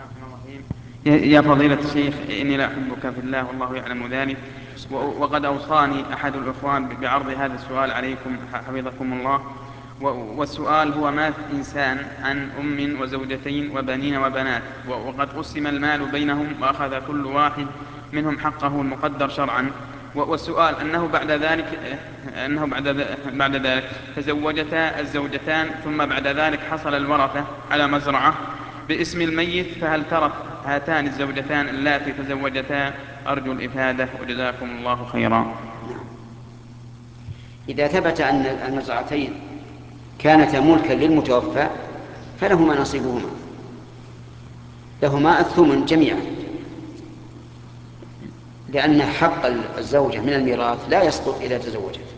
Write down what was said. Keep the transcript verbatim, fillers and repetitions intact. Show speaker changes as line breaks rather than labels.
يا فضيلة الشيخ، إني لا أحبك في الله والله يعلم ذلك، وقد أوصاني أحد الإخوان بعرض هذا السؤال عليكم حفظكم الله. والسؤال هو: مات إنسان عن أم وزوجتين وبنين وبنات، وقد قسم المال بينهم وأخذ كل واحد منهم حقه المقدر شرعا. والسؤال أنه بعد ذلك أنه بعد بعد ذلك تزوجتا الزوجتان، ثم بعد ذلك حصل الورثة على مزرعة باسم الميت، فهل ترك هاتان الزوجتان اللاتي تزوجتا؟ أرجو الإفادة وجزاكم الله خيرا.
إذا ثبت أن المزرعتين كانتا ملكا للمتوفى فلهما نصيبهما، لهما الثمن جميعا، لأن حق الزوجة من الميراث لا يسقط إذا تزوجت.